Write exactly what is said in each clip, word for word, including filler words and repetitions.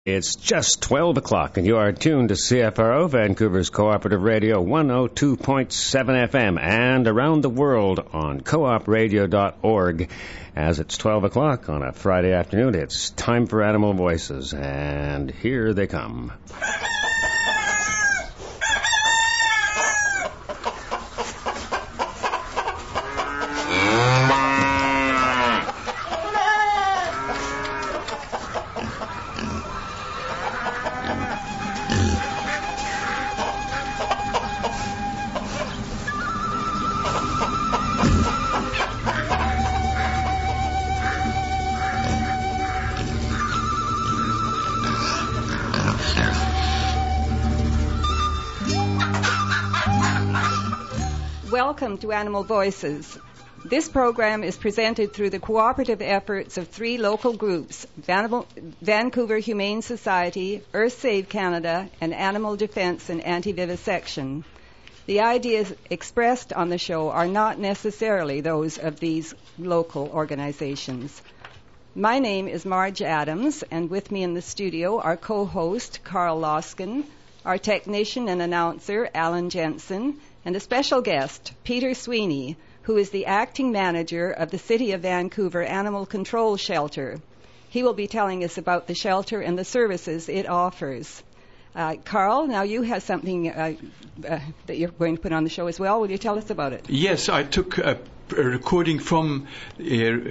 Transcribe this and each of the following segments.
It's just twelve o'clock, and you are tuned to C F R O, Vancouver's Cooperative Radio, one oh two point seven F M, and around the world on coop radio dot org. As it's twelve o'clock on a Friday afternoon, it's time for Animal Voices, and here they come. Welcome to Animal Voices. This program is presented through the cooperative efforts of three local groups, Van- Vancouver Humane Society, Earth Save Canada, and Animal Defense and Anti-Vivisection. The ideas expressed on the show are not necessarily those of these local organizations. My name is Marge Adams, and with me in the studio are co-host Carl Loskin, our technician and announcer Alan Jensen, and a special guest, Peter Sweeney, who is the acting manager of the City of Vancouver Animal Control Shelter. He will be telling us about the shelter and the services it offers. Uh, Carl, now you have something uh, uh, that you're going to put on the show as well. Will you tell us about it? Yes, I took a, a recording from uh,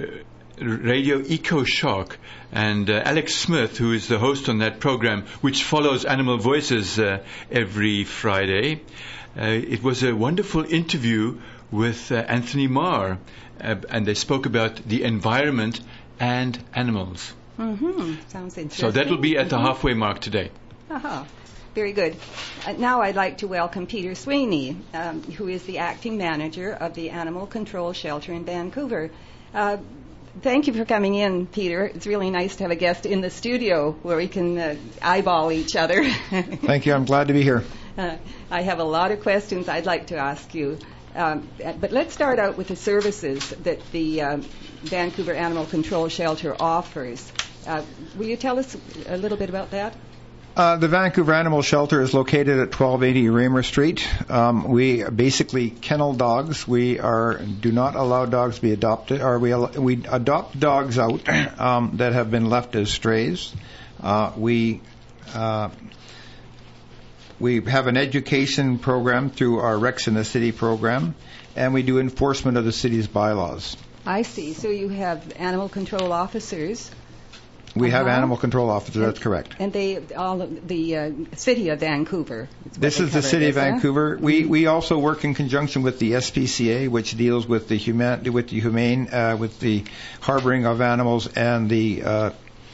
Radio EcoShock, and uh, Alex Smith, who is the host on that program, which follows Animal Voices uh, every Friday. Uh, it was a wonderful interview with uh, Anthony Marr, uh, and they spoke about the environment and animals. Mm-hmm. Sounds interesting. So that will be at mm-hmm. the halfway mark today. Uh-huh. Very good. Uh, now I'd like to welcome Peter Sweeney, um, who is the acting manager of the Animal Control Shelter in Vancouver. Uh, Thank you for coming in, Peter. It's really nice to have a guest in the studio where we can uh, eyeball each other. Thank you. I'm glad to be here. Uh, I have a lot of questions I'd like to ask you. Um, but let's start out with the services that the um, Vancouver Animal Control Shelter offers. Uh, will you tell us a little bit about that? Uh, the Vancouver Animal Shelter is located at twelve eighty Raymer Street. Um, we basically kennel dogs. We are do not allow dogs to be adopted, or we we adopt dogs out um, that have been left as strays. Uh, we uh, we have an education program through our Rex in the City program, and we do enforcement of the city's bylaws. I see. So you have animal control officers. We uh-huh. have animal control officers, and, that's correct. And they, all the uh, City of Vancouver. This is the City of Vancouver. Huh? We we also work in conjunction with the S P C A, which deals with the human with the humane uh, with the harboring of animals and the uh,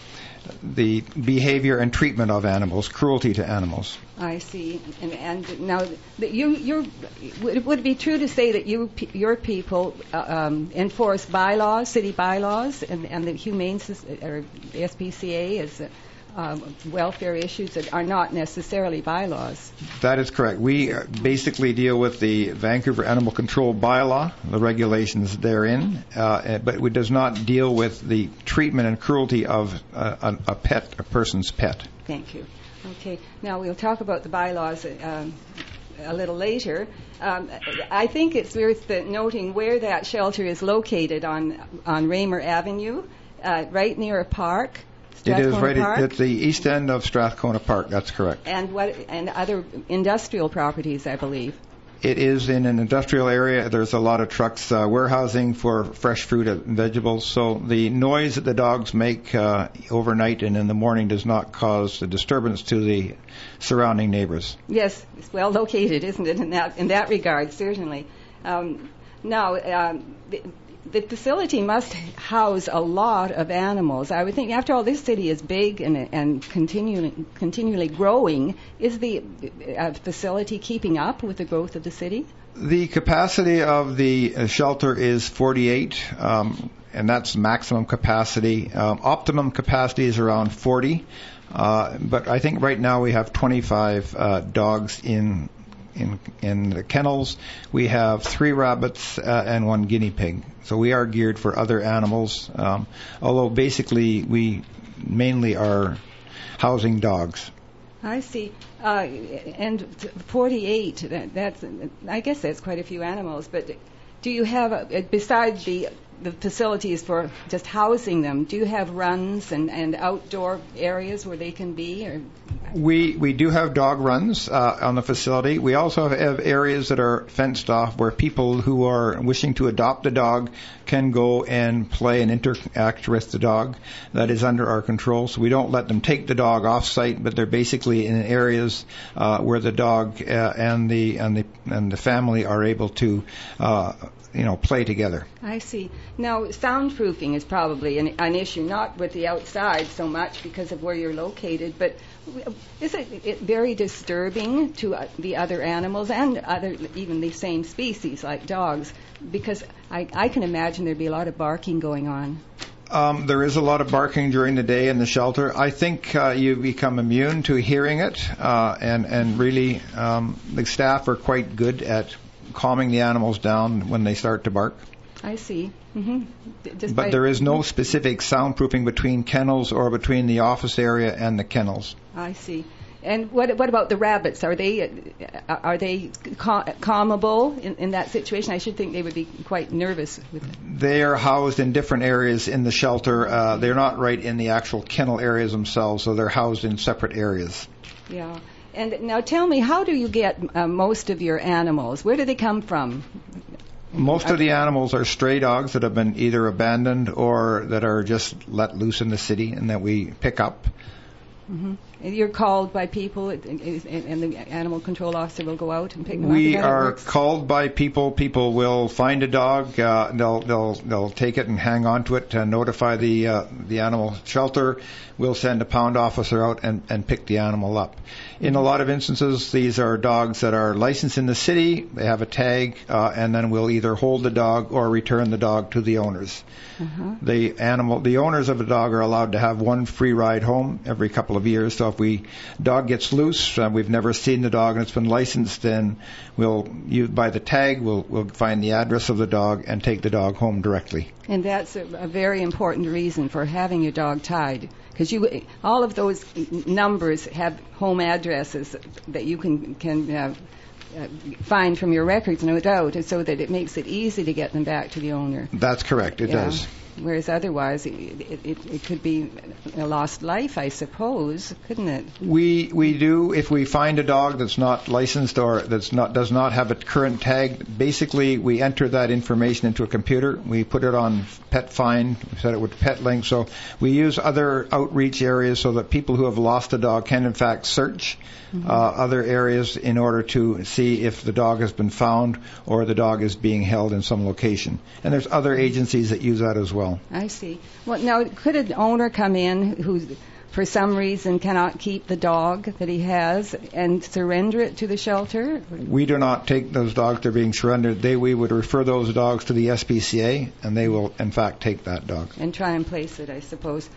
the behavior and treatment of animals, cruelty to animals. I see. And, and now, you you're, would it be true to say that you your people uh, um, enforce bylaws, city bylaws, and, and the humane or the S P C A is uh, welfare issues that are not necessarily bylaws? That is correct. We basically deal with the Vancouver Animal Control Bylaw, the regulations therein, uh, but it does not deal with the treatment and cruelty of a, a pet, a person's pet. Thank you. Okay. Now we'll talk about the bylaws um, a little later. Um, I think it's worth noting where that shelter is located on on Raymer Avenue, uh, right near a park. It is right Park. at the east end of Strathcona Park. That's correct. And what and other industrial properties, I believe. It is in an industrial area. There's a lot of trucks uh, warehousing for fresh fruit and vegetables. So the noise that the dogs make uh, overnight and in the morning does not cause a disturbance to the surrounding neighbors. Yes, it's well located, isn't it? In that in that regard, certainly. Um, now. Um, the, The facility must house a lot of animals. I would think, after all, this city is big and and continually continually growing. Is the uh, facility keeping up with the growth of the city? The capacity of the uh, shelter is forty-eight, um, and that's maximum capacity. Um, optimum capacity is around forty, uh, but I think right now we have twenty-five uh, dogs in in in the kennels. We have three rabbits uh, and one guinea pig. So we are geared for other animals, um, although basically we mainly are housing dogs. I see. Uh, and forty-eight, that, that's, I guess that's quite a few animals, but do you have, a, besides the the facilities for just housing them, do you have runs and, and outdoor areas where they can be? Or? We we do have dog runs uh, on the facility. We also have areas that are fenced off where people who are wishing to adopt a dog can go and play and interact with the dog. That is under our control. So we don't let them take the dog off site, but they're basically in areas uh, where the dog uh, and the and the and the family are able to uh, you know, play together. I see. Now, soundproofing is probably an, an issue, not with the outside so much because of where you're located, but is it, it very disturbing to uh, the other animals and other, even the same species like dogs? Because I, I can imagine there'd be a lot of barking going on. Um, there is a lot of barking during the day in the shelter. I think uh, you become immune to hearing it, uh, and, and really um, the staff are quite good at calming the animals down when they start to bark. I see. Mm-hmm. Just but there is no specific soundproofing between kennels or between the office area and the kennels. I see. And what what about the rabbits? Are they are they cal- calmable in, in that situation? I should think they would be quite nervous with it. They are housed in different areas in the shelter. Uh, they're not right in the actual kennel areas themselves, so they're housed in separate areas. Yeah. And now tell me, how do you get uh, most of your animals? Where do they come from? Most of the animals are stray dogs that have been either abandoned or that are just let loose in the city and that we pick up. Mm-hmm. And you're called by people, and the animal control officer will go out and pick them we up? We are called by people. People will find a dog. Uh, they'll they'll they'll take it and hang on to it to notify the uh, the animal shelter. We'll send a pound officer out and, and pick the animal up. In a lot of instances, these are dogs that are licensed in the city. They have a tag, uh, and then we'll either hold the dog or return the dog to the owners. Uh-huh. The animal, the owners of the dog are allowed to have one free ride home every couple of years. So if we dog gets loose, uh, we've never seen the dog and it's been licensed, then we'll you by the tag we'll we'll find the address of the dog and take the dog home directly. And that's a, a very important reason for having your dog tied, because you all of those numbers have home addresses that you can can. Uh, Uh, find from your records, no doubt, so that it makes it easy to get them back to the owner. That's correct, it yeah. does. Whereas otherwise, it, it, it could be a lost life, I suppose, couldn't it? We we do if we find a dog that's not licensed or that's not does not have a current tag. Basically, we enter that information into a computer. We put it on Pet Find. We set it with Pet Link. So we use other outreach areas so that people who have lost a dog can in fact search mm-hmm. uh, other areas in order to see if the dog has been found or the dog is being held in some location. And there's other agencies that use that as well. I see. Well, now, could an owner come in who, for some reason, cannot keep the dog that he has and surrender it to the shelter? We do not take those dogs that are being surrendered. They, we would refer those dogs to the S P C A, and they will, in fact, take that dog. And try and place it, I suppose.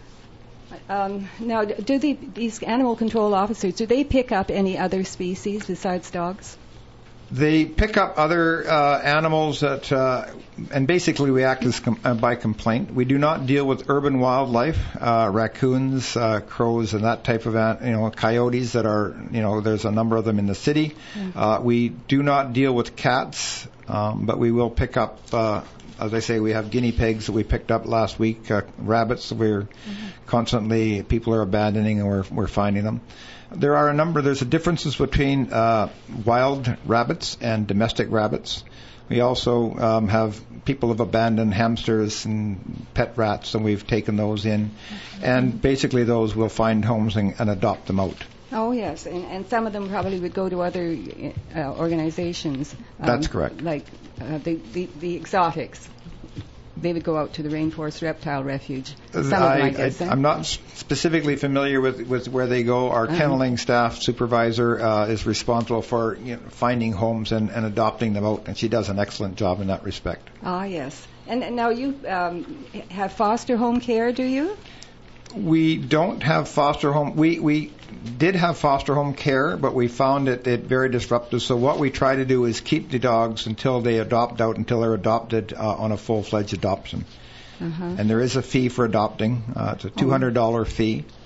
Um, now, do the, these animal control officers, do they pick up any other species besides dogs? They pick up other uh, animals that, uh, and basically we act as com- uh, by complaint. We do not deal with urban wildlife, uh, raccoons, uh, crows, and that type of, an- you know, coyotes that are, you know, there's a number of them in the city. Mm-hmm. Uh, we do not deal with cats, um, but we will pick up, uh, as I say, we have guinea pigs that we picked up last week, uh, rabbits. We're mm-hmm. constantly, people are abandoning and we're, we're finding them. There are a number, there's a differences between uh, wild rabbits and domestic rabbits. We also um, have, people have abandoned hamsters and pet rats, and we've taken those in. Mm-hmm. And basically those will find homes and, and adopt them out. Oh, yes, and, and some of them probably would go to other uh, organizations. Um, That's correct. Like uh, the, the, the exotics. They would go out to the Rainforest Reptile Refuge. Some of them, I, I guess. I, I'm not specifically familiar with, with where they go. Our uh-huh. kenneling staff supervisor uh, is responsible for you know, finding homes and, and adopting them out, and she does an excellent job in that respect. Ah, yes. And, and now you um, have foster home care, do you? We don't have foster home. We we did have foster home care, but we found it, it very disruptive. So what we try to do is keep the dogs until they adopt out, until they're adopted uh, on a full-fledged adoption. Uh-huh. And there is a fee for adopting. Uh, it's a two hundred dollars oh. fee.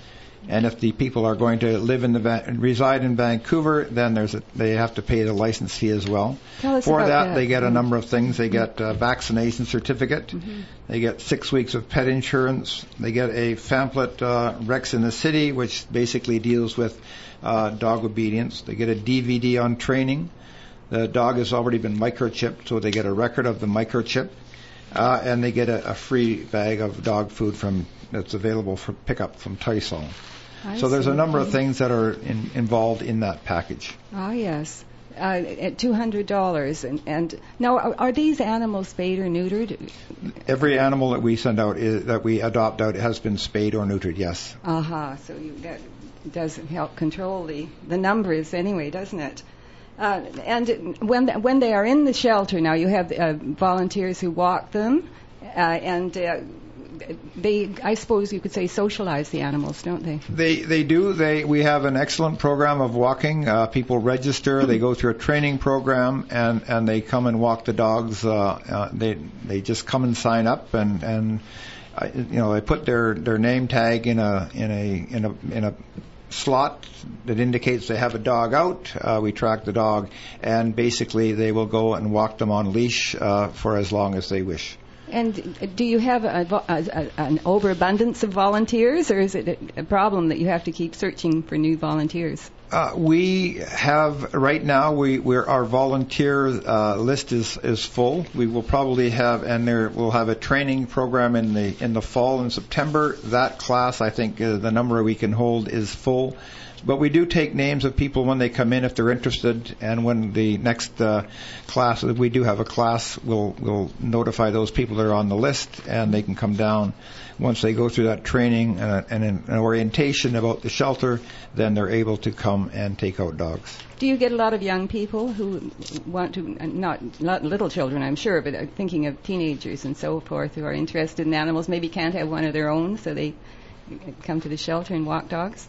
And if the people are going to live in the va- reside in Vancouver, then there's a, they have to pay the license fee as well. Tell us For about that, that. they get a number of things. They get a vaccination certificate. Mm-hmm. They get six weeks of pet insurance. They get a pamphlet, uh, Rex in the City, which basically deals with uh, dog obedience. They get a D V D on training. The dog has already been microchipped, so they get a record of the microchip. Uh, and they get a, a free bag of dog food from that's available for pickup from Tysol. I so there's see. a number of things that are in, involved in that package. Oh, yes. Uh, at two hundred dollars. And, and now, are, are these animals spayed or neutered? Every animal that we send out, is, that we adopt out, has been spayed or neutered, yes. Aha, uh-huh. So you, that does help control the, the numbers anyway, doesn't it? Uh, and when when they are in the shelter, now you have uh, volunteers who walk them, uh, and uh, they, I suppose you could say, socialize the animals, don't they? They they do. They we have an excellent program of walking. Uh, people register. They go through a training program, and, and they come and walk the dogs. Uh, uh, they they just come and sign up, and and uh, you know they put their, their name tag in a in a in a in a slot that indicates they have a dog out. Uh, we track the dog, and basically they will go and walk them on leash uh, for as long as they wish. And do you have a, a, a, an overabundance of volunteers, or is it a problem that you have to keep searching for new volunteers? Uh, we have right now. We we're, our volunteer uh, list is, is full. We will probably have, and there we'll have a training program in the in the fall in September. That class, I think, uh, the number we can hold is full. But we do take names of people when they come in if they're interested, and when the next uh, class, if we do have a class, we'll we'll notify those people that are on the list, and they can come down. Once they go through that training and, a, and an orientation about the shelter, then they're able to come and take out dogs. Do you get a lot of young people who want to, not, not little children, I'm sure, but I'm thinking of teenagers and so forth who are interested in animals, maybe can't have one of their own, so they come to the shelter and walk dogs?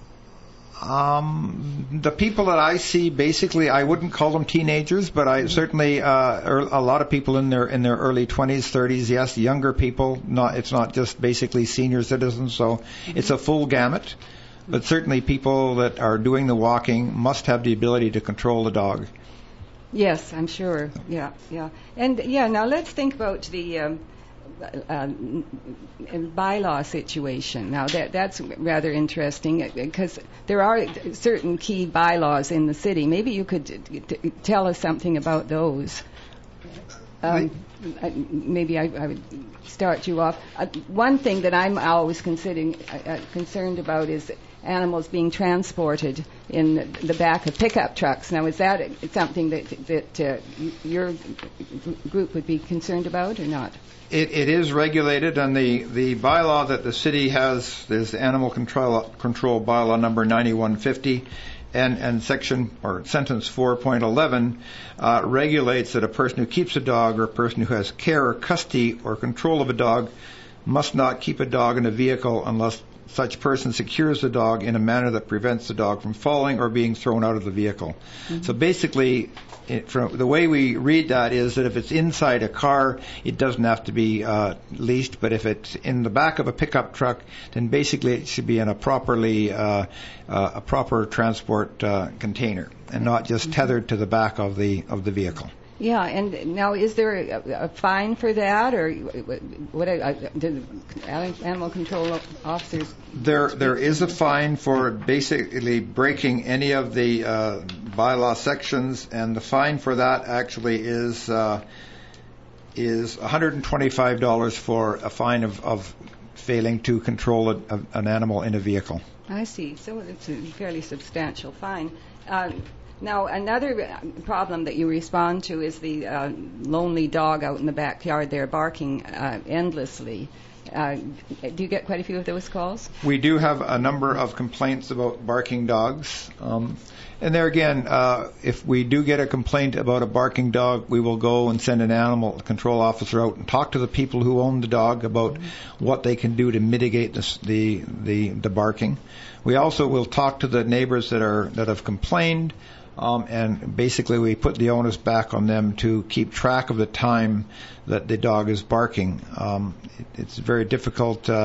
Um, the people that I see, basically, I wouldn't call them teenagers, but I certainly uh, er, a lot of people in their in their early twenties, thirties. Yes, younger people. Not it's not just basically senior citizens. So it's a full gamut. But certainly, people that are doing the walking must have the ability to control the dog. Yes, I'm sure. Yeah, yeah, and yeah. Now let's think about the. Um, Uh, bylaw situation. Now that that's rather interesting because there are certain key bylaws in the city. Maybe you could t- t- tell us something about those. Um, I, maybe I, I would start you off. Uh, one thing that I'm always considering uh, concerned about is animals being transported in the back of pickup trucks. Now, is that something that that uh, your group would be concerned about or not? It, it is regulated, and the, the bylaw that the city has is Animal Control Control Bylaw number ninety-one fifty, and, and section or sentence four point eleven uh, regulates that a person who keeps a dog or a person who has care or custody or control of a dog must not keep a dog in a vehicle unless such person secures the dog in a manner that prevents the dog from falling or being thrown out of the vehicle. Mm-hmm. So basically, it, from the way we read that is that if it's inside a car, it doesn't have to be uh, leashed, but if it's in the back of a pickup truck, then basically it should be in a properly uh, uh, a proper transport uh, container and not just mm-hmm. tethered to the back of the of the vehicle. Yeah, and now is there a, a fine for that, or what? Uh, do animal control officers? There, there is a fine for basically breaking any of the uh, bylaw sections, and the fine for that actually is uh, is one hundred twenty-five dollars for a fine of, of failing to control a, a, an animal in a vehicle. I see. So it's a fairly substantial fine. Uh, Now, another problem that you respond to is the uh, lonely dog out in the backyard there barking uh, endlessly. Uh, do you get quite a few of those calls? We do have a number of complaints about barking dogs. Um, and there again, uh, if we do get a complaint about a barking dog, we will go and send an animal control officer out and talk to the people who own the dog about mm-hmm. what they can do to mitigate this, the, the, the barking. We also will talk to the neighbors that are that have complained. Um, and basically we put the onus back on them to keep track of the time that the dog is barking. Um, it, it's very difficult uh,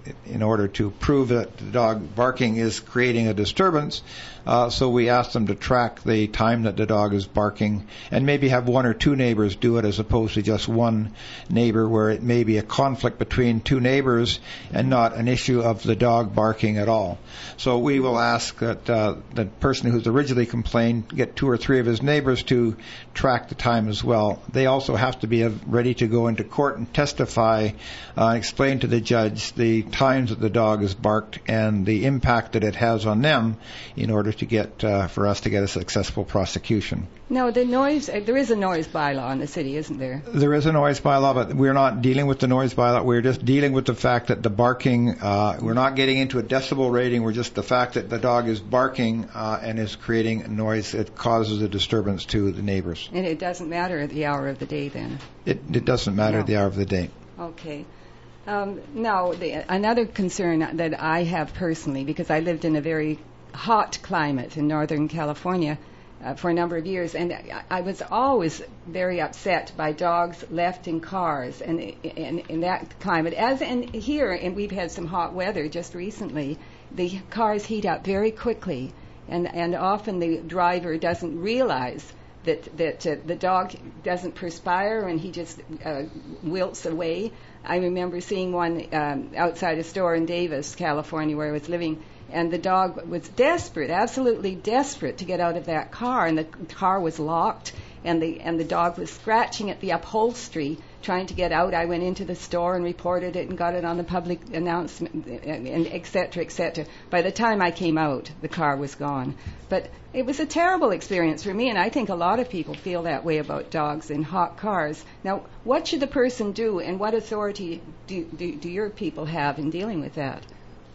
in order to prove that the dog barking is creating a disturbance. Uh, so we ask them to track the time that the dog is barking and maybe have one or two neighbors do it as opposed to just one neighbor, where it may be a conflict between two neighbors and not an issue of the dog barking at all. So we will ask that uh, the person who's originally complained get two or three of his neighbors to track the time as well. They also have to be ready to go into court and testify uh, and explain to the judge the times that the dog has barked and the impact that it has on them in order to get uh, for us to get a successful prosecution. No, the noise, uh, there is a noise bylaw in the city, isn't there? There is a noise bylaw, but we're not dealing with the noise bylaw. We're just dealing with the fact that the barking, uh, we're not getting into a decibel rating. We're just the fact that the dog is barking uh, and is creating noise. It causes a disturbance to the neighbors. And it doesn't matter at the hour of the day then? It, it doesn't matter No. at the hour of the day. Okay. Um, now, the, another concern that I have personally, because I lived in a very hot climate in Northern California uh, for a number of years, and I, I was always very upset by dogs left in cars and in, in that climate. As in here, and we've had some hot weather just recently, the cars heat up very quickly, and, and often the driver doesn't realize that that uh, the dog doesn't perspire and he just uh, wilts away. I remember seeing one um, outside a store in Davis, California, where I was living, and the dog was desperate, absolutely desperate to get out of that car, and the car was locked, and the and the dog was scratching at the upholstery, trying to get out. I went into the store and reported it and got it on the public announcement, and, and et cetera, et cetera. By the time I came out, the car was gone. But it was a terrible experience for me, and I think a lot of people feel that way about dogs in hot cars. Now, what should the person do, and what authority do, do, do your people have in dealing with that?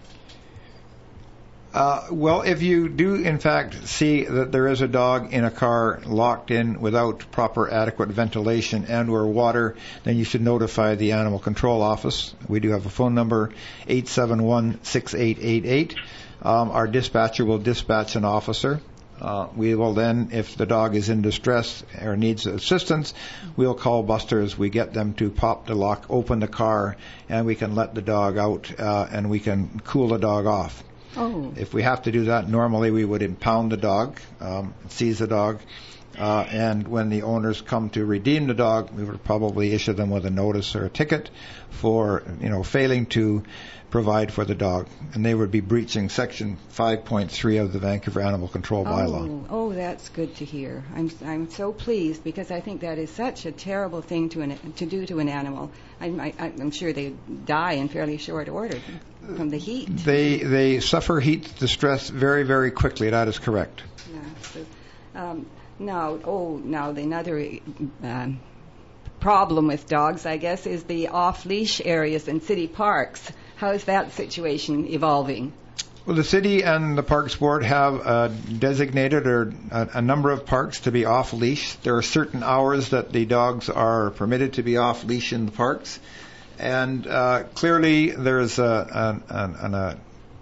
Uh, well, if you do, in fact, see that there is a dog in a car locked in without proper adequate ventilation and or water, then you should notify the Animal Control Office. We do have a phone number, eight seven one, six eight eight eight. Um, our dispatcher will dispatch an officer. Uh, we will then, if the dog is in distress or needs assistance, we'll call busters. We get them to pop the lock, open the car, and we can let the dog out uh, and we can cool the dog off. Oh. If we have to do that, normally we would impound the dog, um, seize the dog, uh, and when the owners come to redeem the dog, we would probably issue them with a notice or a ticket for, you know, failing to provide for the dog, and they would be breaching Section five point three of the Vancouver Animal Control Bylaw. Oh, oh, that's good to hear. I'm I'm so pleased, because I think that is such a terrible thing to an, to do to an animal. I'm I, I'm sure they die in fairly short order from the heat. They they suffer heat distress very very quickly. That is correct. Yeah. So, um, now, oh, now the another. Um, problem with dogs, I guess, is the off-leash areas in city parks. How is that situation evolving? Well, the city and the Parks Board have uh, designated or a, a number of parks to be off-leash. There are certain hours that the dogs are permitted to be off-leash in the parks, and uh, clearly there's a, an, an, a,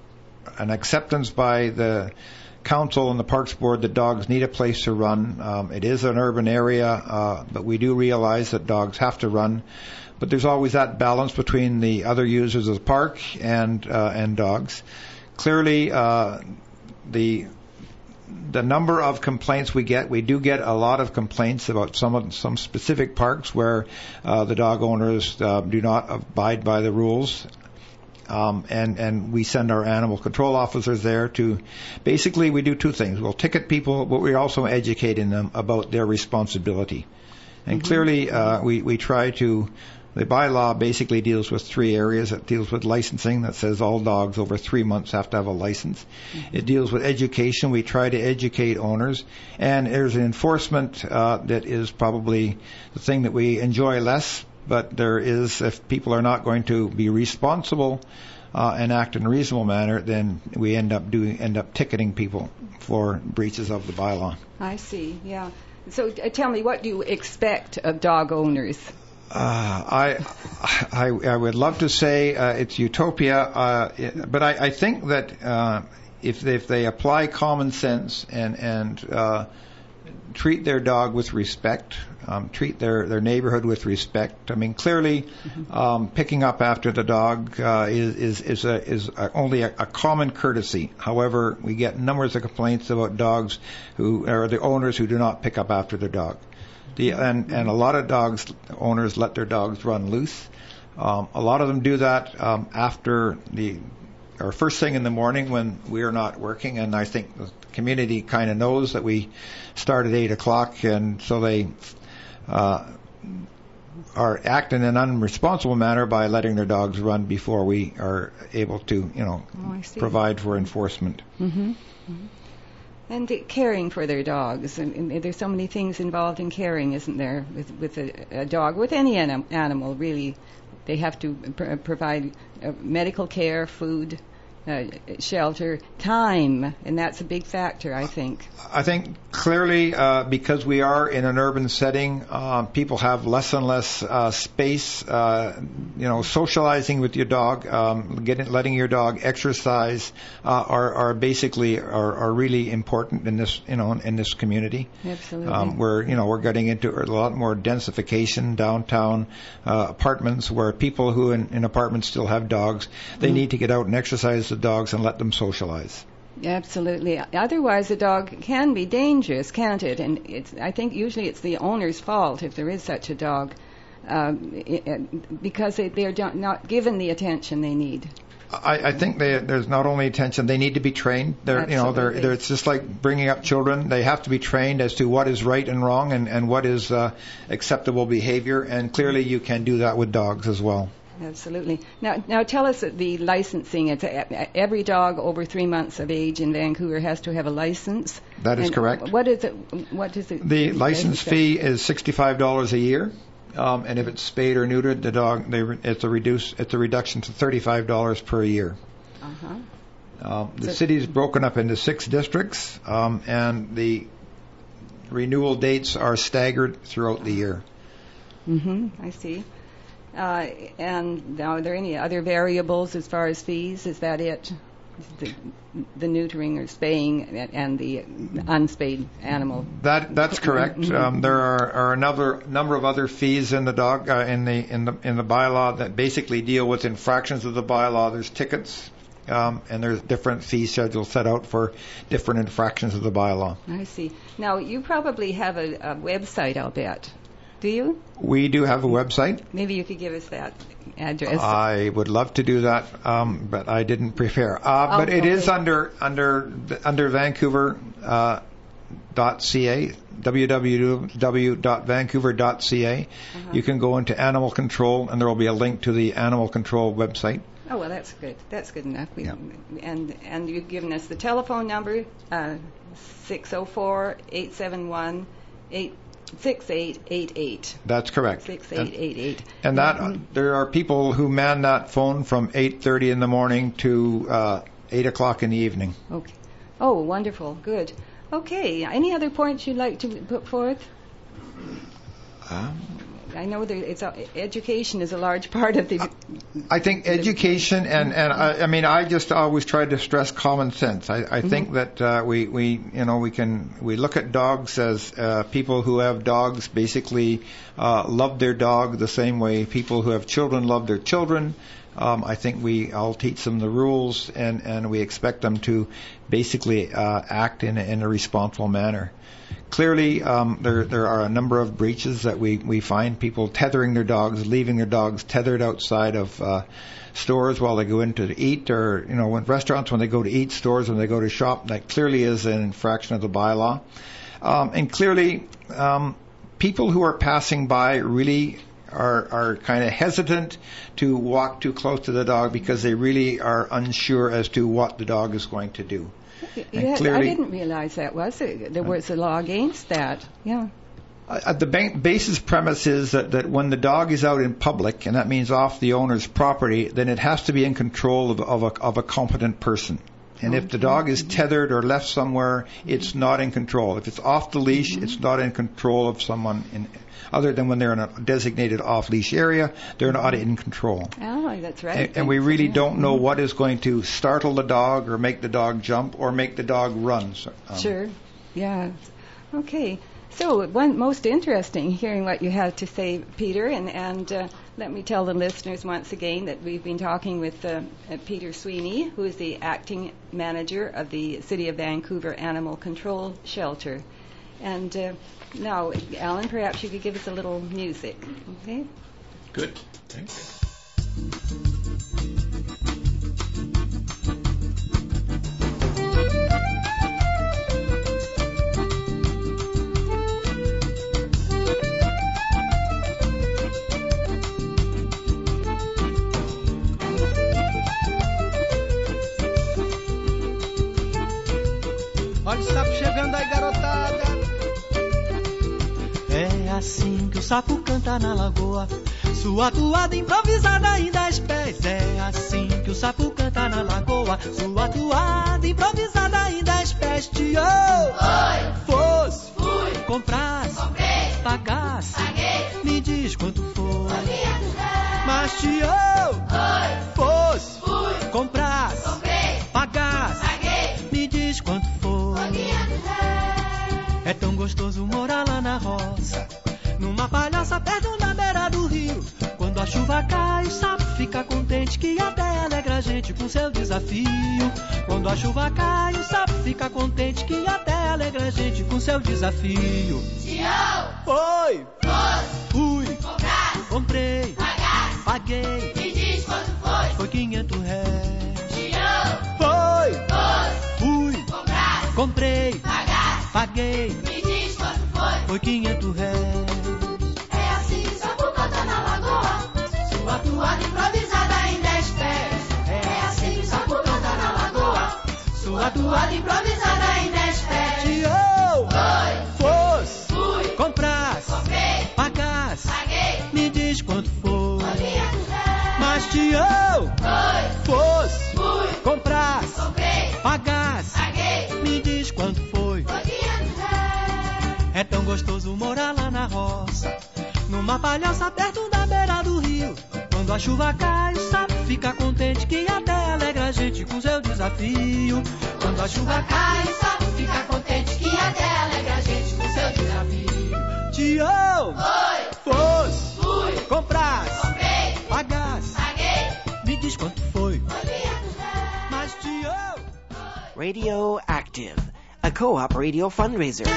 an acceptance by the Council and the Parks Board that dogs need a place to run. Um, it is an urban area, uh, but we do realize that dogs have to run. But there's always that balance between the other users of the park and uh, and dogs. Clearly, uh, the the number of complaints we get, we do get a lot of complaints about some of, some specific parks where uh, the dog owners uh, do not abide by the rules. Um, and, and we send our animal control officers there to, basically we do two things. We'll ticket people, but we're also educating them about their responsibility. And mm-hmm. clearly, uh, we, we try to, the bylaw basically deals with three areas. It deals with licensing, that says all dogs over three months have to have a license. Mm-hmm. It deals with education. We try to educate owners. And there's an enforcement, uh, that is probably the thing that we enjoy less. But there is, if people are not going to be responsible uh, and act in a reasonable manner, then we end up doing end up ticketing people for breaches of the bylaw. I see. Yeah. So uh, tell me, what do you expect of dog owners? Uh, I, I I would love to say uh, it's utopia, uh, it, but I, I think that uh, if they, if they apply common sense and and uh, treat their dog with respect, um, treat their, their neighborhood with respect. I mean, clearly, mm-hmm. um, picking up after the dog uh, is is is, a, is a, only a, a common courtesy. However, we get numbers of complaints about dogs who or the owners who do not pick up after their dog. The, and and a lot of dogs owners let their dogs run loose. Um, a lot of them do that um, after the or first thing in the morning when we are not working, and I think the community kind of knows that we start at eight o'clock, and so they uh, are acting in an unresponsible manner by letting their dogs run before we are able to, you know, oh, provide for enforcement. Mm-hmm. Mm-hmm. And uh, caring for their dogs. And, and there's so many things involved in caring, isn't there, with, with a, a dog, with any anim- animal, really. They have to pr- provide uh, medical care, food, uh, shelter, time, and that's a big factor, I think. I think clearly uh, because we are in an urban setting, uh, people have less and less uh, space. Uh, you know, socializing with your dog, um, getting, letting your dog exercise uh, are, are basically are, are really important in this, you know, in this community. Absolutely. Um, we're, you know, we're getting into a lot more densification downtown, uh, apartments where people who in, in apartments still have dogs, they mm-hmm. need to get out and exercise the dogs and let them socialize. Absolutely. Otherwise, a dog can be dangerous, can't it? And it's, I think usually it's the owner's fault if there is such a dog, um, it, because they, they're not given the attention they need. I, I think they, there's not only attention; they need to be trained. They're, Absolutely. you know, they're, they're, it's just like bringing up children. They have to be trained as to what is right and wrong, and, and what is uh, acceptable behavior. And clearly, you can do that with dogs as well. Absolutely. Now, now tell us the licensing. It's a, every dog over three months of age in Vancouver has to have a license. That is and correct. What is it? What is it? The license fee is sixty-five dollars a year, um, and if it's spayed or neutered, the dog they, it's a reduce it's a reduction to thirty-five dollars per year. Uh-huh. Um, the so, city is broken up into six districts, um, and the renewal dates are staggered throughout the year. Mm-hmm. I see. Uh, and now, are there any other variables as far as fees? Is that it? The, the neutering or spaying and the unspayed animal. That that's correct. Mm-hmm. Um, there are, are another number of other fees in the dog uh, in the in the in the bylaw that basically deal with infractions of the bylaw. There's tickets, um, and there's different fee schedules set out for different infractions of the bylaw. I see. Now, you probably have a, a website, I'll bet. Do you? We do have a website. Maybe you could give us that address. I would love to do that, um, but I didn't prepare. Uh, oh, but it okay. is under under under Vancouver uh, dot c a, w w w dot vancouver dot c a. Uh-huh. You can go into animal control, and there will be a link to the animal control website. Oh, well, that's good. That's good enough. We, yeah. And and you've given us the telephone number, uh, six oh four, eight seven one, eight six eight eight eight. That's correct. six eight eight eight. And, and that mm-hmm. there are people who man that phone from eight thirty in the morning to uh, eight o'clock in the evening. Okay. Oh, wonderful. Good. Okay. Any other points you'd like to put forth? Um, I know that it's a, education is a large part of the. I think education and and I, I mean I just always try to stress common sense. I, I mm-hmm. think that uh, we we you know we can we look at dogs as uh, people who have dogs basically uh, love their dog the same way people who have children love their children. Um, I think we all teach them the rules and and we expect them to basically uh, act in a, in a responsible manner. Clearly, um, there there are a number of breaches that we, we find people tethering their dogs, leaving their dogs tethered outside of uh, stores while they go in to eat, or you know, when restaurants when they go to eat, stores when they go to shop. That clearly is an infraction of the bylaw. Um, and clearly, um, people who are passing by really are are kind of hesitant to walk too close to the dog because they really are unsure as to what the dog is going to do. Yeah, I didn't realize that was it. There was a law against that. Yeah. Uh, the ba- basis premise is that, that when the dog is out in public, and that means off the owner's property, then it has to be in control of, of, a, of a competent person. And mm-hmm. if the dog is tethered or left somewhere, it's mm-hmm. not in control. If it's off the leash, mm-hmm. it's not in control of someone in, other than when they're in a designated off-leash area, they're not in control. Oh, that's right. And, and we really don't know what is going to startle the dog or make the dog jump or make the dog run. So, um, sure. Yeah. Okay. So, one most interesting hearing what you have to say, Peter, and, and uh, let me tell the listeners once again that we've been talking with uh, uh, Peter Sweeney, who is the acting manager of the City of Vancouver Animal Control Shelter. And uh, now, Alan, perhaps you could give us a little music, okay? Good, thanks. Olha o sapo chegando aí, garotada. É assim que o sapo canta na lagoa. Sua toada improvisada em dez pés. É assim que o sapo canta na lagoa. Sua toada improvisada em dez pés. Tio, oi, fosse, fui, comprasse, comprei, pagasse, paguei, me diz quanto foi. Mas tio, oi, fosse, fui, comprasse, comprei, pagasse, paguei, me diz quanto foi. É tão gostoso morar lá na roça, numa palhaça perto na beira do rio. Quando a chuva cai, o sapo fica contente, que até alegra a gente com seu desafio. Quando a chuva cai, o sapo fica contente, que até alegra a gente com seu desafio. Tio, oi, fosse, fui, comprasse, comprei, pagasse, paguei, me diz quanto foi. Foi quinhentos réis. Tio, foi, fosse, fui, comprasse, comprei, pagasse, paguei, me diz quanto foi. Foi quinhentos réis. É assim que o sapo canta na lagoa, sua toada improvisada em dez pés. É assim que o sapo canta na lagoa, sua toada improvisada em dez pés. Tio, oi, fosse, fui, comprasse, comprei, pagasse, paguei, me diz quanto foi. Mas tio, oi, fosse, fui, comprasse, comprei, pagasse, paguei, me diz quanto foi. É tão gostoso morar lá na roça, numa palhaça perto da beira do rio. Quando a chuva cai, o sapo fica contente, que até alegra a gente com seu desafio. Quando a chuva cai, o sapo fica contente, que até alegra a gente com seu desafio. Tio, oi, fosse, fui, comprasse, comprei, pagasse, paguei, me diz quanto foi. Mas tio, Radio Active, a co-op radio fundraiser.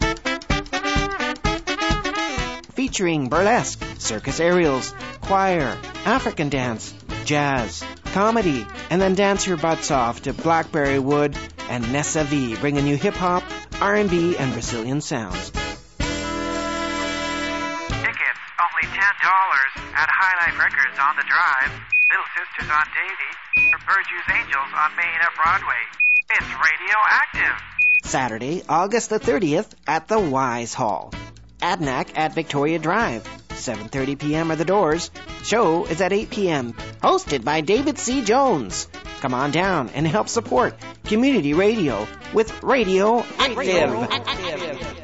Featuring burlesque, circus aerials, choir, African dance, jazz, comedy, and then dance your butts off to Blackberry Wood and Nessa V, bringing you hip-hop, R and B, and Brazilian sounds. Tickets, only ten dollars at Highlight Records on the Drive, Little Sisters on Davie, or Burgess Angels on Main at Broadway. It's Radioactive. Saturday, August the thirtieth at the Wise Hall. Adnac at Victoria Drive. seven thirty p.m. are the doors. Show is at eight p.m. Hosted by David C. Jones. Come on down and help support community radio with Radio Active. Radio Active.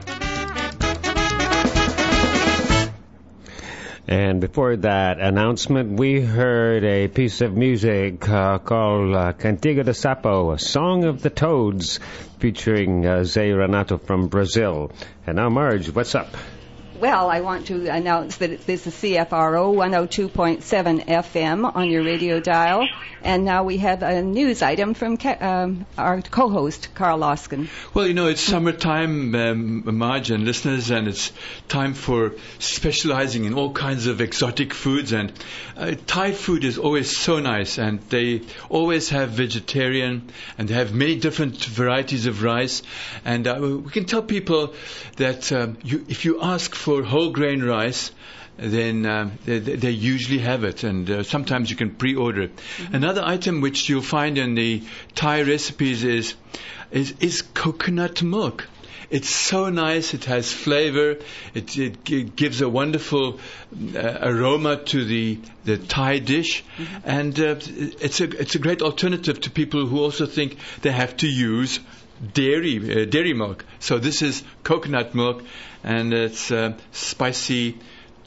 And before that announcement, we heard a piece of music uh, called uh, Cantiga de Sapo, a song of the toads, featuring uh, Zé Renato from Brazil. And now, Marge, what's up? Well, I want to announce that this is C F R O one oh two point seven F M on your radio dial. And now we have a news item from um, our co-host, Carl Loskin. Well, you know, it's summertime, um, Marge and listeners, and it's time for specializing in all kinds of exotic foods. And uh, Thai food is always so nice, and they always have vegetarian, and they have many different varieties of rice. And uh, we can tell people that um, you, if you ask for whole grain rice, then uh, they, they usually have it, and uh, sometimes you can pre-order it. Mm-hmm. Another item which you'll find in the Thai recipes is, is is coconut milk. It's so nice. It has flavor. It, it g- gives a wonderful uh, aroma to the the Thai dish, mm-hmm. and uh, it's a it's a great alternative to people who also think they have to use dairy uh, dairy milk. So this is coconut milk, and it's uh, spicy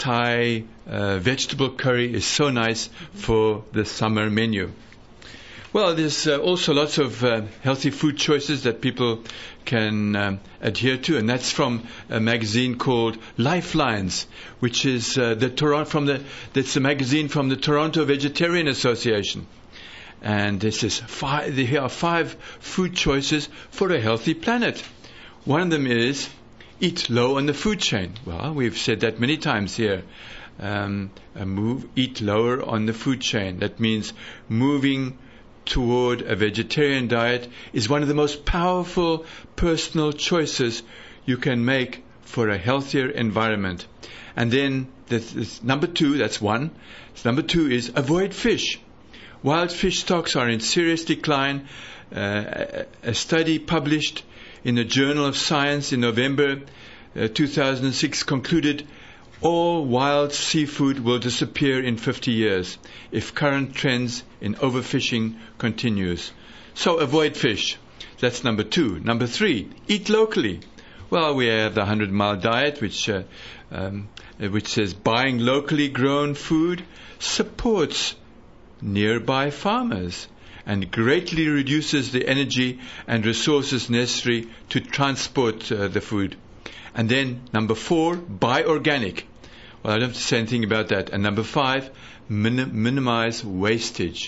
Thai uh, vegetable curry is so nice for the summer menu. Well, there's uh, also lots of uh, healthy food choices that people can um, adhere to, and that's from a magazine called Lifelines, which is uh, the Toronto from the that's a magazine from the Toronto Vegetarian Association. And this is five, here are five food choices for a healthy planet. One of them is eat low on the food chain. Well, we've said that many times here. Um, move, eat lower on the food chain. That means moving toward a vegetarian diet is one of the most powerful personal choices you can make for a healthier environment. And then this, this number two, that's one. Number two is avoid fish. Wild fish stocks are in serious decline. Uh, a, a study published in the Journal of Science in November uh, two thousand six concluded all wild seafood will disappear in fifty years if current trends in overfishing continues. So avoid fish. That's number two. Number three, eat locally. Well, we have the hundred mile diet, which uh, um, which says buying locally grown food supports nearby farmers and greatly reduces the energy and resources necessary to transport uh, the food. And then number four, buy organic. Well, I don't have to say anything about that. And number five, minim- minimize wastage.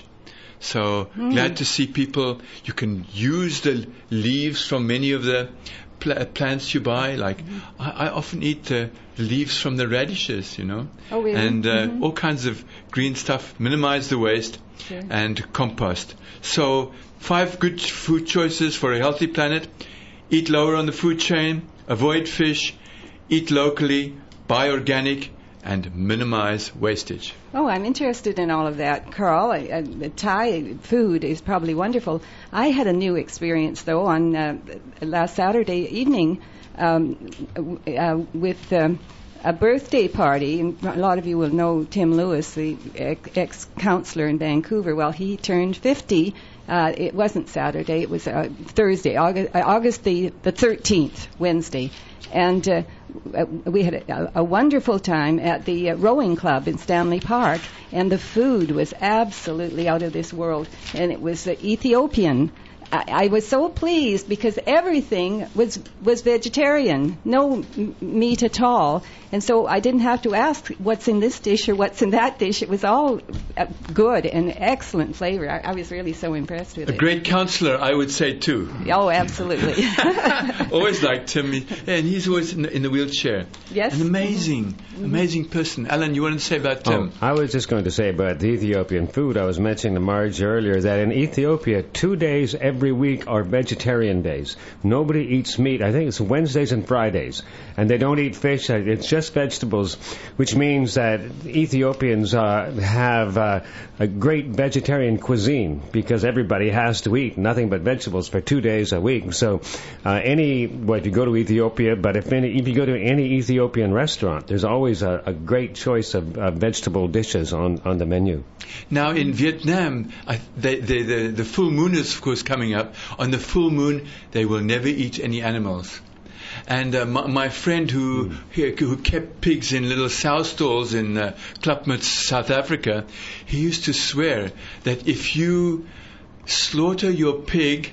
So mm. glad to see people. You can use the leaves from many of the pl- plants you buy. Like mm-hmm. I, I often eat the leaves from the radishes, you know, oh, really? and uh, mm-hmm. all kinds of green stuff. Minimize the waste sure. and compost. So five good food choices for a healthy planet: eat lower on the food chain, avoid fish, eat locally, buy organic, and minimize wastage. Oh, I'm interested in all of that, Carl. I, I, the Thai food is probably wonderful. I had a new experience, though, on uh, last Saturday evening um, uh, with um, a birthday party. And a lot of you will know Tim Lewis, the ex-councillor in Vancouver. Well, he turned fifty. Uh, it wasn't Saturday. It was uh, Thursday, August, uh, August the, the thirteenth, Wednesday. And uh, we had a, a wonderful time at the uh, rowing club in Stanley Park, and the food was absolutely out of this world, and it was uh, Ethiopian. I, I was so pleased because everything was was vegetarian, no m- meat at all, and so I didn't have to ask what's in this dish or what's in that dish. It was all uh, good and excellent flavor. I, I was really so impressed with a it. A great counselor, I would say, too. Oh, absolutely. Always liked him, and he's always in the, in the wheelchair. Yes. An amazing, mm-hmm. amazing person. Alan, you want to say about Tim? Oh, I was just going to say about the Ethiopian food. I was mentioning to Marge earlier that in Ethiopia, two days every week are vegetarian days. Nobody eats meat. I think it's Wednesdays and Fridays. And they don't eat fish. It's just vegetables, which means that Ethiopians uh, have uh, a great vegetarian cuisine because everybody has to eat nothing but vegetables for two days a week. So uh, any, well, if you go to Ethiopia, but if any, if you go to any Ethiopian restaurant, there's always a, a great choice of uh, vegetable dishes on, on the menu. Now in Vietnam, I, they, they, the, the full moon is of course coming up. On the full moon, they will never eat any animals. And uh, my, my friend who mm. who kept pigs in little sow stalls in uh, Klapmuts, South Africa, he used to swear that if you slaughter your pig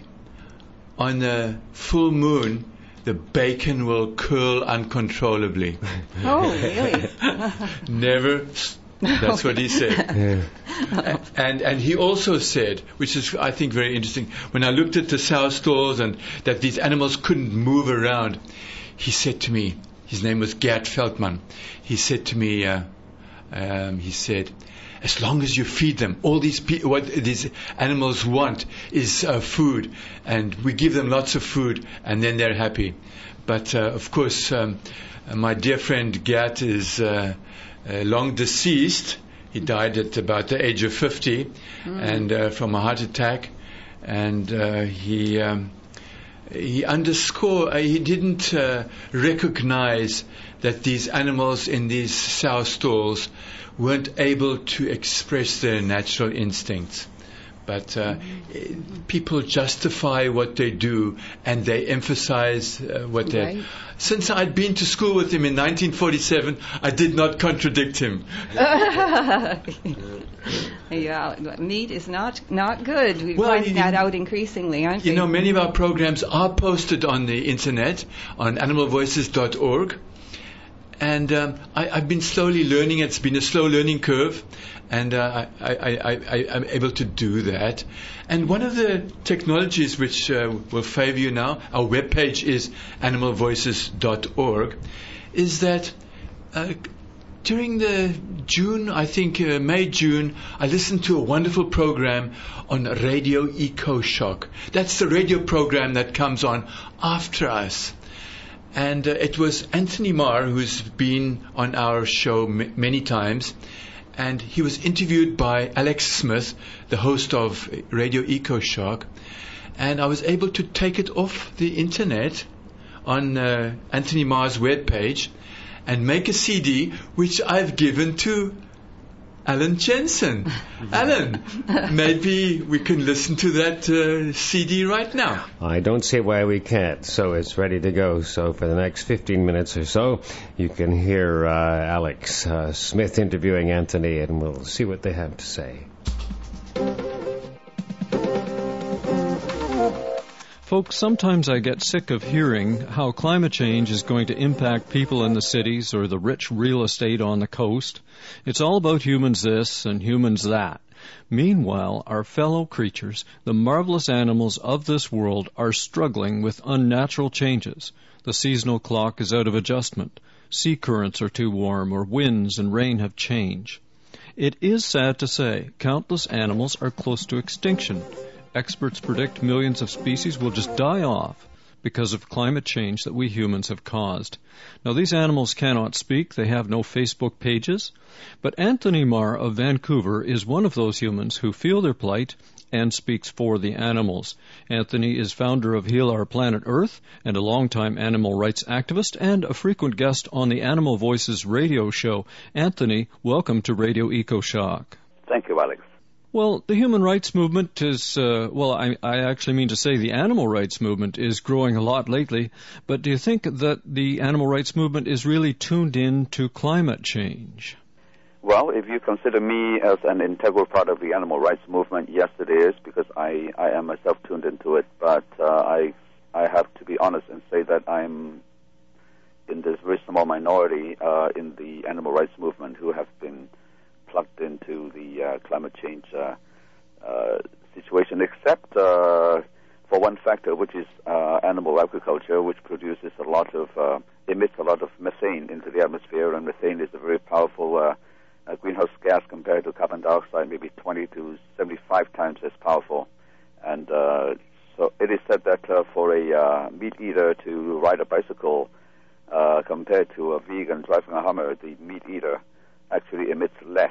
on the full moon, the bacon will curl uncontrollably. Oh, really? Never. That's what he said. Yeah. And and he also said, which is I think very interesting, when I looked at the sow stalls and that these animals couldn't move around, he said to me, his name was Gert Feldman, he said to me, uh, um, he said, as long as you feed them, all these pe- what these animals want is uh, food, and we give them lots of food, and then they're happy. But uh, of course, um, my dear friend Gert is uh, uh, long deceased. He died at about the age of fifty, mm. and uh, from a heart attack. And uh, he um, he underscore uh, he didn't uh, recognize that these animals in these sow stalls weren't able to express their natural instincts. But uh, mm-hmm. people justify what they do, and they emphasize uh, what they... Right. Since I'd been to school with him in nineteen forty-seven, I did not contradict him. Yeah, meat is not not good. We're Well, finding you- that out increasingly, aren't we? You know, many of our programs are posted on the internet on animal voices dot org. And um, I, I've been slowly learning. It's been a slow learning curve, and uh, I, I, I, I, I'm able to do that. And one of the technologies which uh, will favor you now, our webpage is animal voices dot org, is that uh, during the June, I think uh, May, June, I listened to a wonderful program on Radio EcoShock. That's the radio program that comes on after us. And uh, it was Anthony Marr, who's been on our show m- many times, and he was interviewed by Alex Smith, the host of Radio EcoShock, and I was able to take it off the internet on uh, Anthony Marr's webpage and make a C D, which I've given to Alan Jensen. Alan, maybe we can listen to that uh, C D right now. I don't see why we can't. So it's ready to go. So for the next fifteen minutes or so, you can hear uh, Alex uh, Smith interviewing Anthony, and we'll see what they have to say. Folks, sometimes I get sick of hearing how climate change is going to impact people in the cities or the rich real estate on the coast. It's all about humans this and humans that. Meanwhile, our fellow creatures, the marvelous animals of this world, are struggling with unnatural changes. The seasonal clock is out of adjustment. Sea currents are too warm, or winds and rain have changed. It is sad to say, countless animals are close to extinction. Experts predict millions of species will just die off because of climate change that we humans have caused. Now, these animals cannot speak. They have no Facebook pages. But Anthony Marr of Vancouver is one of those humans who feel their plight and speaks for the animals. Anthony is founder of Heal Our Planet Earth and a longtime animal rights activist and a frequent guest on the Animal Voices radio show. Anthony, welcome to Radio EcoShock. Thank you, Alex. Well, the human rights movement is, uh, well, I, I actually mean to say the animal rights movement is growing a lot lately, but do you think that the animal rights movement is really tuned in to climate change? Well, if you consider me as an integral part of the animal rights movement, yes, it is, because I, I am myself tuned into it, but uh, I, I have to be honest and say that I'm in this very small minority uh, in the animal rights movement who have been plugged into the uh, climate change uh, uh, situation, except uh, for one factor, which is uh, animal agriculture, which produces a lot of, uh, emits a lot of methane into the atmosphere, and methane is a very powerful uh, uh, greenhouse gas compared to carbon dioxide, maybe twenty to seventy-five times as powerful. And uh, so it is said that uh, for a uh, meat eater to ride a bicycle uh, compared to a vegan driving a Hummer, the meat eater actually emits less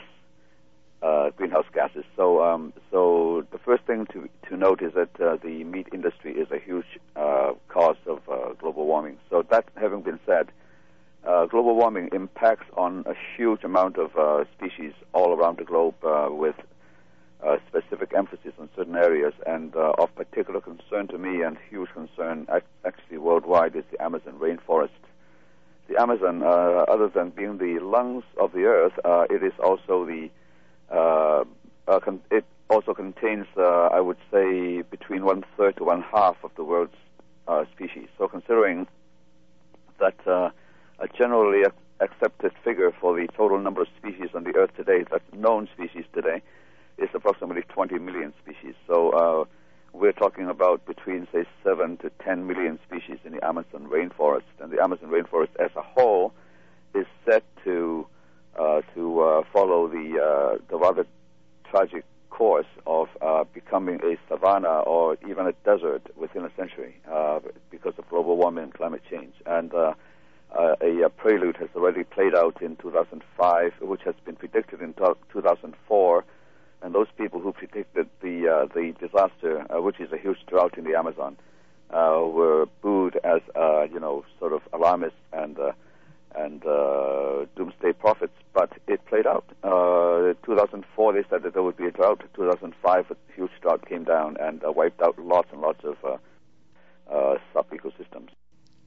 uh, greenhouse gases. So, um, so the first thing to to note is that uh, the meat industry is a huge uh, cause of uh, global warming. So that having been said, uh, global warming impacts on a huge amount of uh, species all around the globe, uh, with uh, specific emphasis on certain areas. And uh, of particular concern to me, and huge concern actually worldwide, is the Amazon rainforest. The Amazon, uh, other than being the lungs of the earth, uh, it is also the, uh, uh, con- it also contains, uh, I would say, between one third to one half of the world's uh, species. So considering that uh, a generally ac- accepted figure for the total number of species on the earth today, that's known species today, is approximately twenty million species. So uh, we're talking about between, say, seven to ten million species in the Amazon rainforest. And the Amazon rainforest as a whole is set to uh, to uh, follow the uh, the rather tragic course of uh, becoming a savanna or even a desert within a century uh, because of global warming and climate change. And uh, uh, a, a prelude has already played out in two thousand five, which has been predicted in two thousand four. And those people who predicted the uh, the disaster, uh, which is a huge drought in the Amazon, uh, were booed as uh, you know sort of alarmists and uh, and uh, doomsday prophets. But it played out. Uh, two thousand four, they said that there would be a drought. two thousand five, a huge drought came down and uh, wiped out lots and lots of uh, uh, sub ecosystems.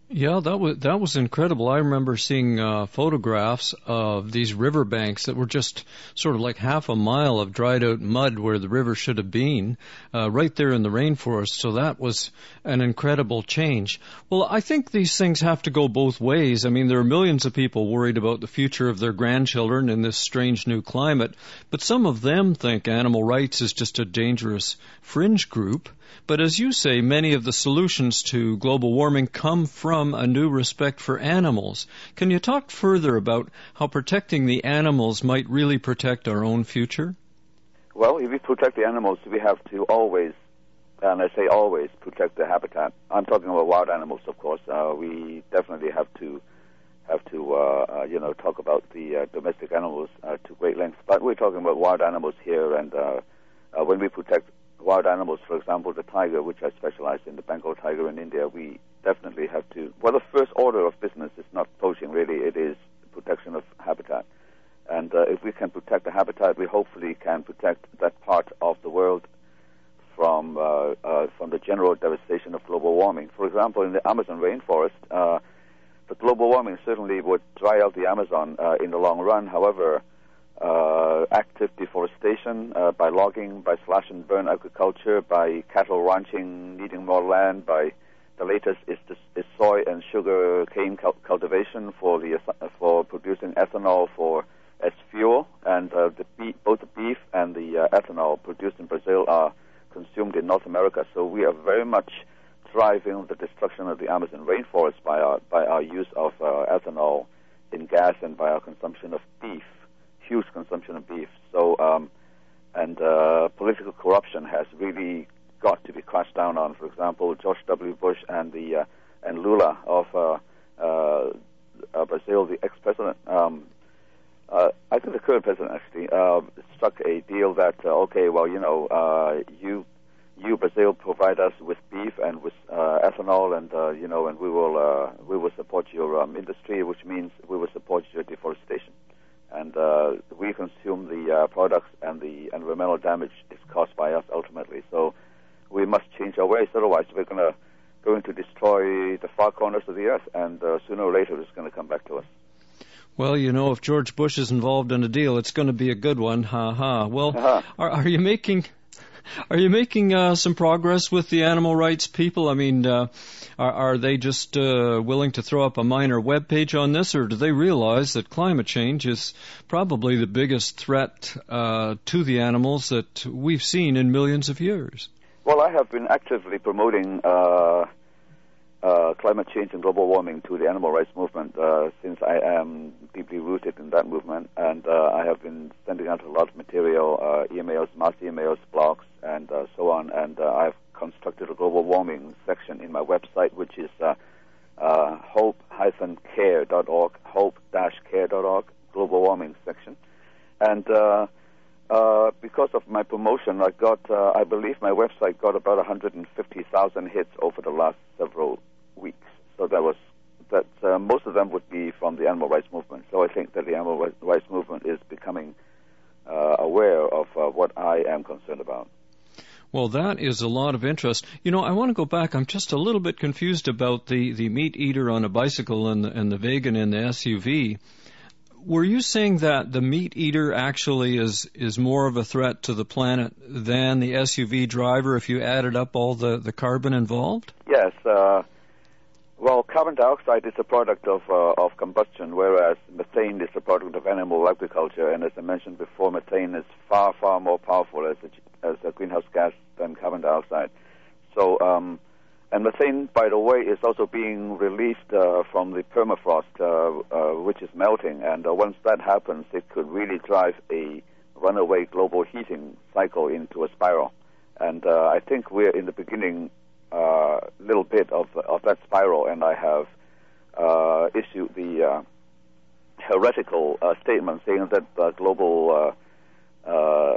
Yeah, that was that was incredible. I remember seeing uh, photographs of these riverbanks that were just sort of like half a mile of dried out mud where the river should have been, uh, right there in the rainforest. So that was an incredible change. Well, I think these things have to go both ways. I mean, there are millions of people worried about the future of their grandchildren in this strange new climate, but some of them think animal rights is just a dangerous fringe group. But as you say, many of the solutions to global warming come from a new respect for animals. Can you talk further about how protecting the animals might really protect our own future? Well, if we protect the animals, we have to always, and I say always, protect the habitat. I'm talking about wild animals, of course. Uh, we definitely have to have to, uh, uh, you know, talk about the uh, domestic animals uh, to great lengths. But we're talking about wild animals here, and uh, uh, when we protect wild animals, for example, the tiger, which I specialize in, the Bengal tiger in India, we definitely have to, well, the first order of business is not poaching, really. It is protection of habitat. And uh, if we can protect the habitat, we hopefully can protect that part of the world from uh, uh, from the general devastation of global warming. For example, in the Amazon rainforest, uh, the global warming certainly would dry out the Amazon uh, in the long run. However, Uh, active deforestation uh, by logging, by slash and burn agriculture, by cattle ranching needing more land, by the latest is, this, is soy and sugar cane cu- cultivation for the uh, for producing ethanol for as fuel, and uh, the beef, both the beef and the uh, ethanol produced in Brazil are consumed in North America. So we are very much driving the destruction of the Amazon rainforest by our by our use of uh, ethanol in gas and by our consumption of beef. Huge consumption of beef. So, um, and uh, political corruption has really got to be crashed down on. For example, George W. Bush and the uh, and Lula of uh, uh, uh, Brazil, the ex-president. Um, uh, I think the current president actually uh, struck a deal that uh, okay, well, you know, uh, you you Brazil provide us with beef and with uh, ethanol, and uh, you know, and we will uh, we will support your um, industry, which means we will support your deforestation. And uh, we consume the uh, products, and the environmental damage is caused by us ultimately. So we must change our ways. Otherwise, we're going to going to destroy the far corners of the earth, and uh, sooner or later, it's going to come back to us. Well, you know, if George Bush is involved in a deal, it's going to be a good one. Ha ha. Well, uh-huh. are, are you making are you making uh, some progress with the animal rights people? I mean, uh, are, are they just uh, willing to throw up a minor web page on this, or do they realize that climate change is probably the biggest threat uh, to the animals that we've seen in millions of years? Well, I have been actively promoting uh, uh, climate change and global warming to the animal rights movement uh, since I am deeply rooted in that movement, and uh, I have been sending out a lot of material, uh, emails, mass emails, blogs, and uh, so on, and uh, I've constructed a global warming section in my website, which is uh, uh, hope dash care dot org, hope dash care dot org, global warming section. And uh, uh, because of my promotion, I got, uh, I believe my website got about one hundred fifty thousand hits over the last several weeks. So that was, that uh, most of them would be from the animal rights movement. So I think that the animal rights movement is becoming uh, aware of uh, what I am concerned about. Well, that is a lot of interest. You know, I want to go back. I'm just a little bit confused about the, the meat eater on a bicycle and the, and the vegan in the S U V. Were you saying that the meat eater actually is, is more of a threat to the planet than the S U V driver if you added up all the, the carbon involved? Yes. Uh, well, carbon dioxide is a product of uh, of combustion, whereas methane is a product of animal agriculture. And as I mentioned before, methane is far, far more powerful as a, as a greenhouse gas than carbon dioxide. So, um, and methane, by the way, is also being released uh, from the permafrost, uh, uh, which is melting. And uh, once that happens, it could really drive a runaway global heating cycle into a spiral. And uh, I think we're in the beginning a uh, little bit of of that spiral, and I have uh, issued the uh, heretical uh, statement saying that uh, global uh, uh,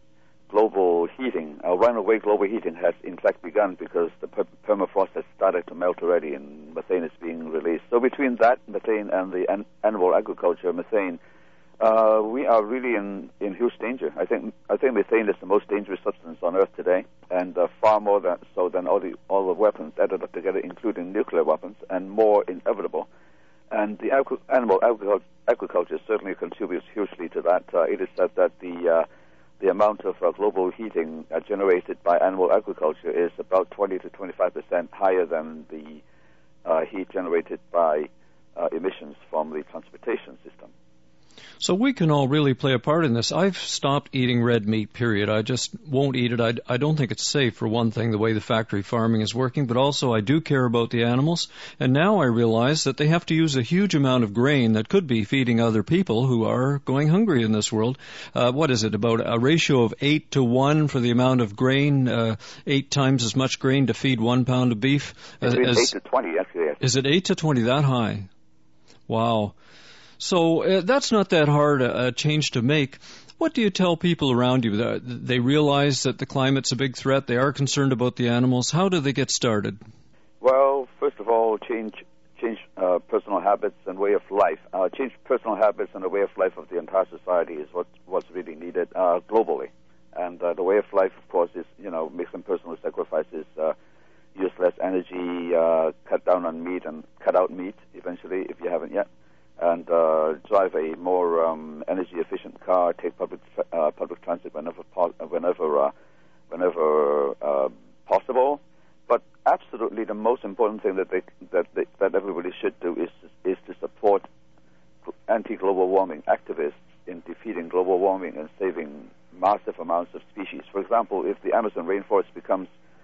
global heating, uh, runaway global heating has in fact begun because the per- permafrost has started to melt already and methane is being released. So between that methane and the an- animal agriculture methane, Uh, we are really in, in huge danger. I think I think methane is the most dangerous substance on Earth today, and uh, far more than, so than all the all the weapons added up together, including nuclear weapons, and more inevitable. And the agri- animal agriculture, agriculture certainly contributes hugely to that. Uh, it is said that the uh, the amount of uh, global heating uh, generated by animal agriculture is about twenty to twenty-five percent higher than the uh, heat generated by uh, emissions from the transportation system. So we can all really play a part in this. I've stopped eating red meat, period. I just won't eat it. I, I don't think it's safe, for one thing, the way the factory farming is working, but also I do care about the animals. And now I realize that they have to use a huge amount of grain that could be feeding other people who are going hungry in this world. Uh, what is it, about a ratio of eight to one for the amount of grain, uh, eight times as much grain to feed one pound of beef? It's as, eight to twenty, actually. Is it eight to twenty, that high? Wow. So uh, that's not that hard a, a change to make. What do you tell people around you? That they realize that the climate's a big threat, they are concerned about the animals. How do they get started? Well, first of all, change change uh, personal habits and way of life. Uh, change personal habits and the way of life of the entire society is what, what's really needed uh, globally. And uh, the way of life, of course, is, you know, make some personal sacrifices, uh, use less energy, uh, cut down on meat and cut out meat eventually if you haven't yet. And uh, drive a more um, energy-efficient car. Take public tra- uh, public transit whenever po- whenever uh, whenever uh, possible. But absolutely, the most important thing that they, that they, that everybody should do is is to support anti-global warming activists in defeating global warming and saving massive amounts of species. For example, if the Amazon rainforest becomes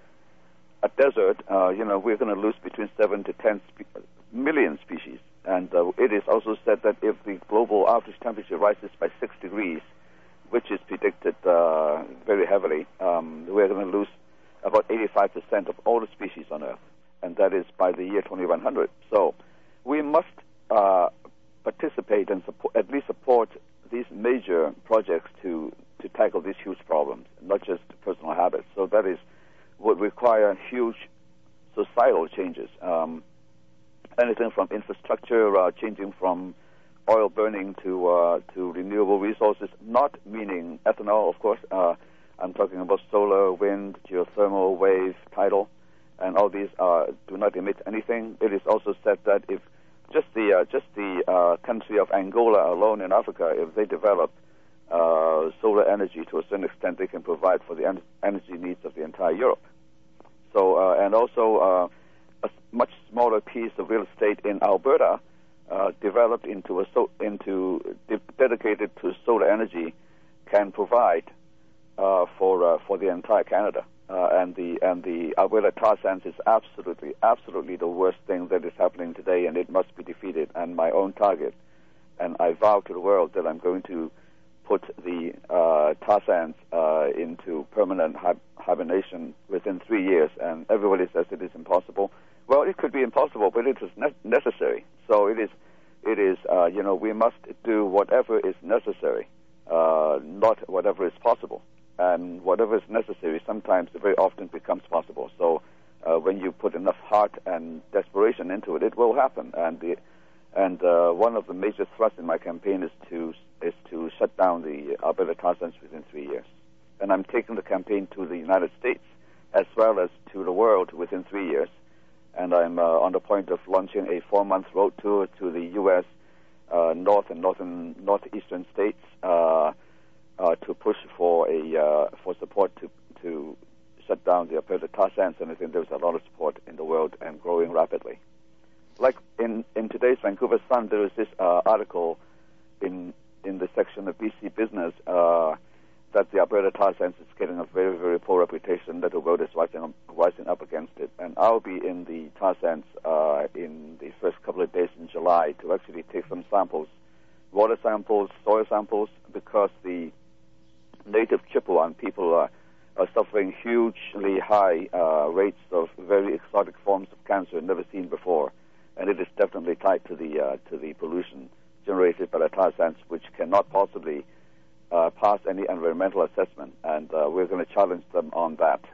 a desert, uh, you know, we're going to lose between seven to ten spe- million species. And uh, it is also said that if the global average temperature rises by six degrees, which is predicted uh, very heavily, um, we're going to lose about eighty-five percent of all the species on Earth, and that is by the year twenty-one hundred. So we must uh, participate and support, at least support these major projects to, to tackle these huge problems, not just personal habits. So that is would require huge societal changes. Um, Anything from infrastructure, uh, changing from oil burning to uh, to renewable resources, not meaning ethanol, of course. Uh, I'm talking about solar, wind, geothermal, wave, tidal, and all these uh, do not emit anything. It is also said that if just the uh, just the uh, country of Angola alone in Africa, if they develop uh, solar energy to a certain extent, they can provide for the en- energy needs of the entire Europe. So uh, and also. Uh, A much smaller piece of real estate in Alberta, uh, developed into a so, into de- dedicated to solar energy, can provide uh, for uh, for the entire Canada. Uh, and the and the Alberta tar sands is absolutely absolutely the worst thing that is happening today, and it must be defeated. And my own target, and I vow to the world that I'm going to put the uh, tar sands uh, into permanent hi- hibernation within three years. And everybody says it is impossible. Well, it could be impossible, but it is ne- necessary. So it is, it is. Uh, you know, we must do whatever is necessary, uh, not whatever is possible. And whatever is necessary sometimes very often becomes possible. So uh, when you put enough heart and desperation into it, it will happen. And the, and uh, one of the major thrusts in my campaign is to is to shut down the Alberta tar sands within three years. And I'm taking the campaign to the United States as well as to the world within three years. And I'm uh, on the point of launching a four-month road tour to the U S uh, north and northern northeastern states uh, uh, to push for a uh, for support to to shut down the Alberta tar sands. And I think there's a lot of support in the world and growing rapidly. Like in, in today's Vancouver Sun, there is this uh, article in in the section of B C Business uh, that the Alberta tar sands is getting a very, very poor reputation, that the world is rising up, rising up against it. And I'll be in the tar sands uh, in the first couple of days in July to actually take some samples, water samples, soil samples, because the native Chippewa people are, are suffering hugely high uh, rates of very exotic forms of cancer never seen before. And it is definitely tied to the uh, to the pollution generated by the tar sands, which cannot possibly uh, pass any environmental assessment, and uh, we're going to challenge them on that.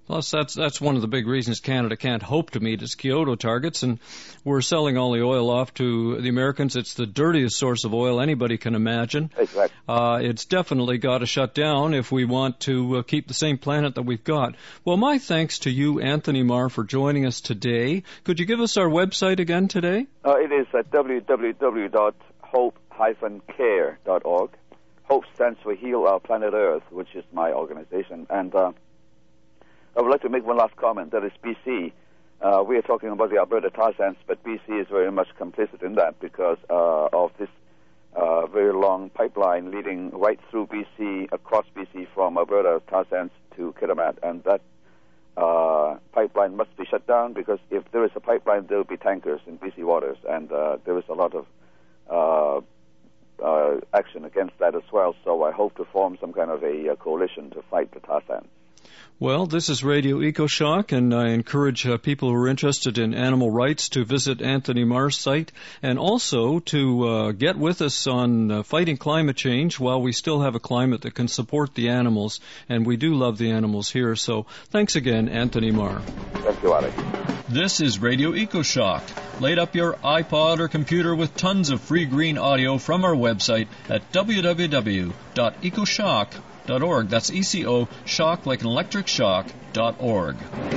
Plus, that's that's one of the big reasons Canada can't hope to meet its Kyoto targets, and we're selling all the oil off to the Americans. It's the dirtiest source of oil anybody can imagine. Exactly. Uh, it's definitely got to shut down if we want to uh, keep the same planet that we've got. Well, my thanks to you, Anthony Marr, for joining us today. Could you give us our website again today? Uh, it is at w w w dot hope dash care dot org. HOPE stands for Heal Our Planet Earth, which is my organization. And uh, I would like to make one last comment. That is B C. Uh, we are talking about the Alberta tar sands, but B C is very much complicit in that because uh, of this uh, very long pipeline leading right through B C, across B C from Alberta tar sands to Kitimat. And that uh, pipeline must be shut down because if there is a pipeline, there will be tankers in B C waters. And uh, there is a lot of uh, uh, action against that as well. So I hope to form some kind of a, a coalition to fight the tar sands. Well, this is Radio EcoShock, and I encourage uh, people who are interested in animal rights to visit Anthony Marr's site and also to uh, get with us on uh, fighting climate change while we still have a climate that can support the animals, and we do love the animals here. So thanks again, Anthony Marr. Thank you, Alex. This is Radio EcoShock. Light up your iPod or computer with tons of free green audio from our website at w w w dot ecoshock dot org. That's E C O, shock like an electric shock, dot org.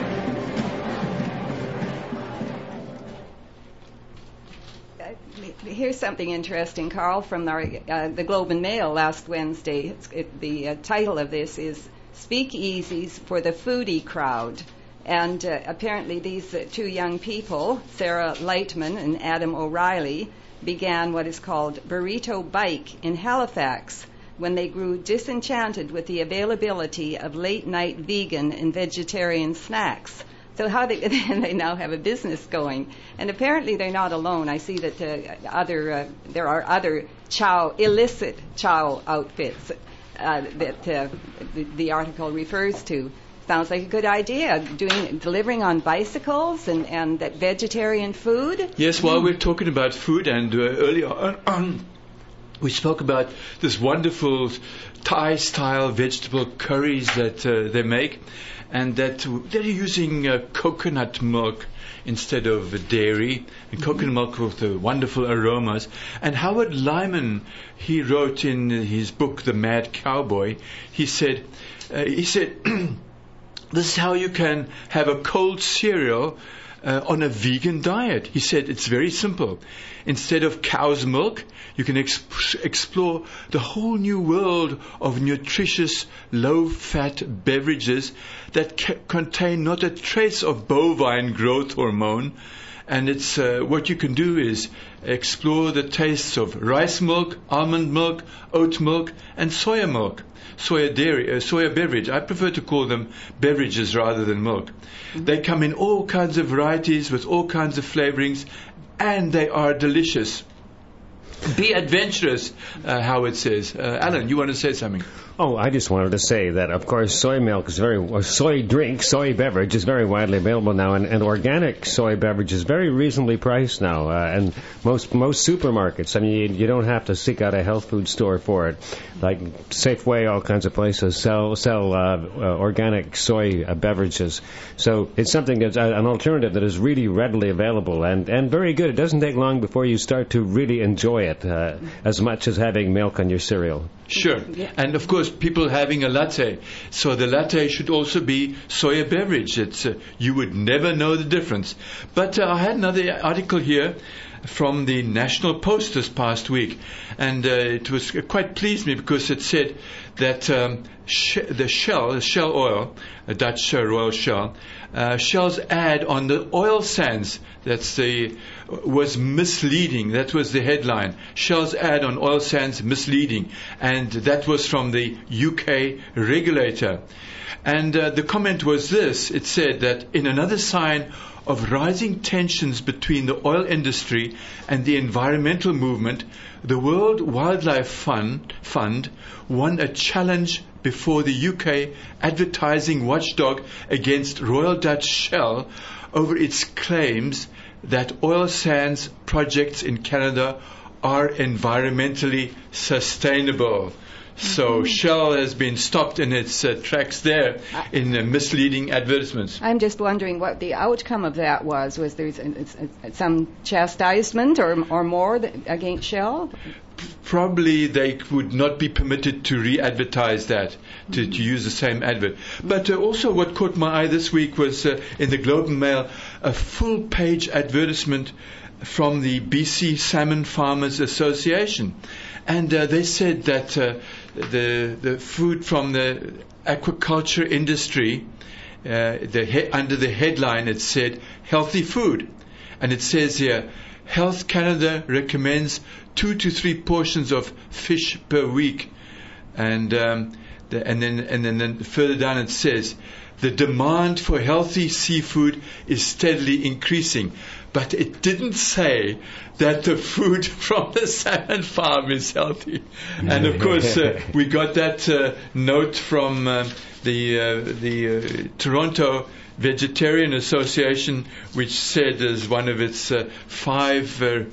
Here's something interesting, Carl, from our, uh, the Globe and Mail last Wednesday. It's, it, the uh, title of this is Speakeasies for the Foodie Crowd. And uh, apparently these uh, two young people, Sarah Lightman and Adam O'Reilly, began what is called Burrito Bike in Halifax when they grew disenchanted with the availability of late-night vegan and vegetarian snacks. So how they, they now have a business going. And apparently they're not alone. I see that uh, other uh, there are other chow, illicit chow outfits uh, that uh, the, the article refers to. Sounds like a good idea, doing delivering on bicycles and, and that vegetarian food. Yes, while we're talking about food, and uh, earlier on, we spoke about this wonderful Thai-style vegetable curries that uh, they make, and that they're using uh, coconut milk instead of dairy, and mm-hmm. coconut milk with the wonderful aromas. And Howard Lyman, he wrote in his book, The Mad Cowboy, he said, uh, he said, this is how you can have a cold cereal uh, on a vegan diet. He said it's very simple. Instead of cow's milk, you can exp- explore the whole new world of nutritious, low-fat beverages that ca- contain not a trace of bovine growth hormone. And it's uh, what you can do is explore the tastes of rice milk, almond milk, oat milk, and soya milk. Soya dairy, uh, soya beverage. I prefer to call them beverages rather than milk. Mm-hmm. They come in all kinds of varieties with all kinds of flavorings, and they are delicious. Be adventurous, uh, Howard says. Uh, Alan, you want to say something? Oh, I just wanted to say that, of course, soy milk is very, or soy drink, soy beverage is very widely available now, and, and organic soy beverage is very reasonably priced now, uh, and most most supermarkets. I mean, you, you don't have to seek out a health food store for it. Like Safeway, all kinds of places sell sell uh, uh, organic soy uh, beverages. So it's something that's uh, an alternative that is really readily available and, and very good. It doesn't take long before you start to really enjoy it uh, as much as having milk on your cereal. Sure. And of course, people having a latte. So the latte should also be soya beverage. It's, uh, you would never know the difference. But uh, I had another article here from the National Post this past week. And uh, it was it quite pleased me because it said that um, sh- the Shell, the Shell oil, a Dutch uh, Royal Shell, uh, Shell's ad on the oil sands, that's the, was misleading. That was the headline. Shell's ad on oil sands misleading. And that was from the U K regulator. And uh, the comment was this. It said that in another sign of rising tensions between the oil industry and the environmental movement, the World Wildlife Fund, Fund won a challenge before the U K advertising watchdog against Royal Dutch Shell over its claims that oil sands projects in Canada are environmentally sustainable. So Shell has been stopped in its uh, tracks there in uh, misleading advertisements. I'm just wondering what the outcome of that was. Was there some chastisement or, or more against Shell? Probably they would not be permitted to re-advertise that, to, to use the same advert. But uh, also what caught my eye this week was uh, in the Globe and Mail, a full-page advertisement from the B C Salmon Farmers Association. And uh, they said that uh, the the food from the aquaculture industry, uh, the he- under the headline it said healthy food, and it says here, Health Canada recommends two to three portions of fish per week, and um, the, and then and then, then further down it says the demand for healthy seafood is steadily increasing. But it didn't say that the food from the salmon farm is healthy. And of course, uh, we got that uh, note from uh, the uh, the uh, Toronto Vegetarian Association, which said as one of its uh, five uh,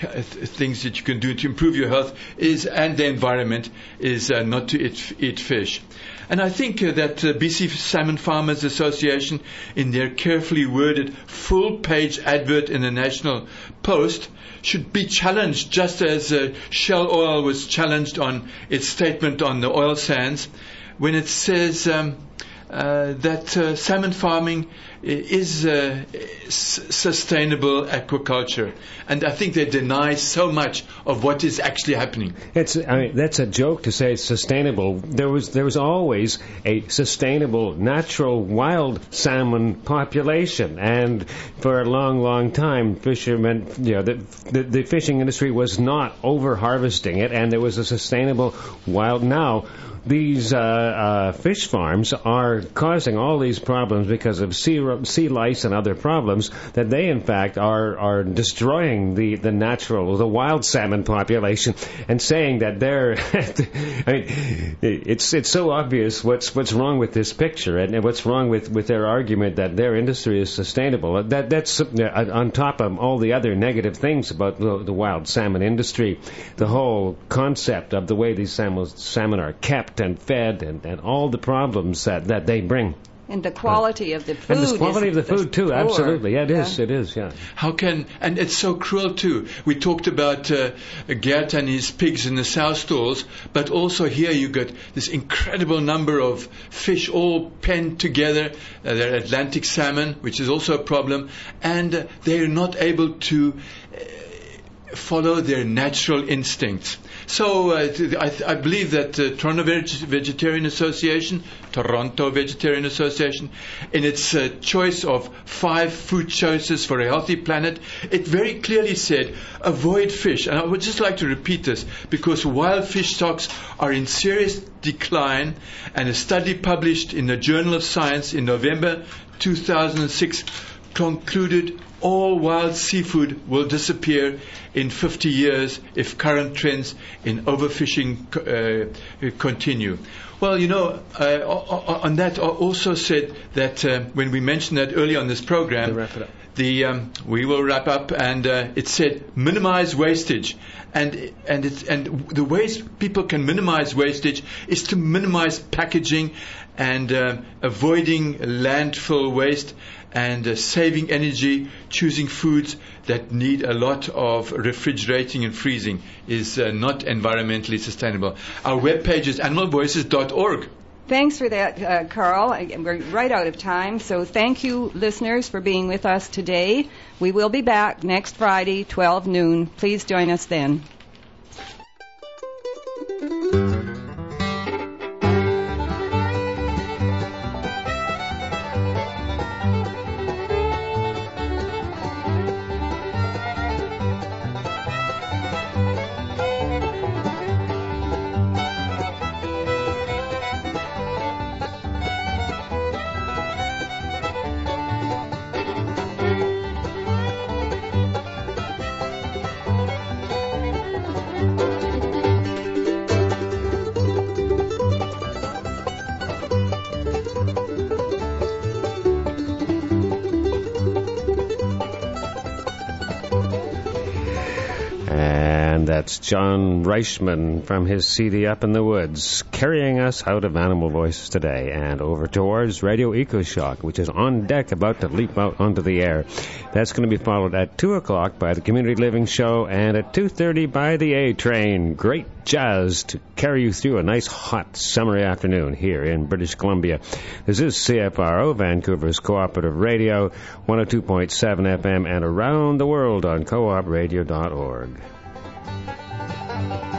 things that you can do to improve your health is and the environment is uh, not to eat, eat fish. And I think uh, that uh, B C Salmon Farmers Association, in their carefully worded full-page advert in the National Post, should be challenged, just as uh, Shell Oil was challenged on its statement on the oil sands, when it says um, uh, that uh, salmon farming is uh, s- sustainable aquaculture. And I think they deny so much of what is actually happening. It's, I mean, that's a joke to say it's sustainable. There was there was always a sustainable, natural, wild salmon population, and for a long, long time, fishermen, you know, the, the, the fishing industry was not over harvesting it, and there was a sustainable wild. Now, these uh, uh, fish farms are causing all these problems because of sea sea lice and other problems that they, in fact, are are destroying the, the natural, the wild salmon population, and saying that they're. I mean, it's it's so obvious what's what's wrong with this picture and what's wrong with, with their argument that their industry is sustainable. That that's on top of all the other negative things about the, the wild salmon industry, the whole concept of the way these salmon salmon are kept and fed, and, and all the problems that, that they bring. And the quality uh, of the food. And the quality is, of the food, too, poor. Absolutely. Yeah, it yeah. is, it is, yeah. How can, and it's so cruel, too. We talked about uh, Gert and his pigs in the sow stalls, but also here you got this incredible number of fish all penned together. Uh, they're Atlantic salmon, which is also a problem, and uh, they're not able to uh, follow their natural instincts. So uh, I, I believe that uh, Toronto Veg- Vegetarian Association, Toronto Vegetarian Association, in its uh, choice of five food choices for a healthy planet, it very clearly said avoid fish. And I would just like to repeat this because wild fish stocks are in serious decline, and a study published in the Journal of Science in November two thousand six concluded all wild seafood will disappear in fifty years if current trends in overfishing uh, continue. Well, you know, uh, on that, I also said that uh, when we mentioned that earlier on this program, wrap it up. The um, we will wrap up, and uh, it said minimize wastage, and and it's, and the ways people can minimize wastage is to minimize packaging and uh, avoiding landfill waste, and uh, saving energy, choosing foods that need a lot of refrigerating and freezing is uh, not environmentally sustainable. Our webpage is animal voices dot org. Thanks for that, uh, Carl. We're right out of time, so thank you, listeners, for being with us today. We will be back next Friday, twelve noon. Please join us then. And that's John Reichman from his C D Up in the Woods, carrying us out of Animal Voices today and over towards Radio EcoShock, which is on deck, about to leap out onto the air. That's going to be followed at two o'clock by the Community Living Show and at two thirty by the A-Train. Great jazz to carry you through a nice hot summer afternoon here in British Columbia. This is C F R O, Vancouver's Cooperative Radio, one oh two point seven F M, and around the world on co op radio dot org.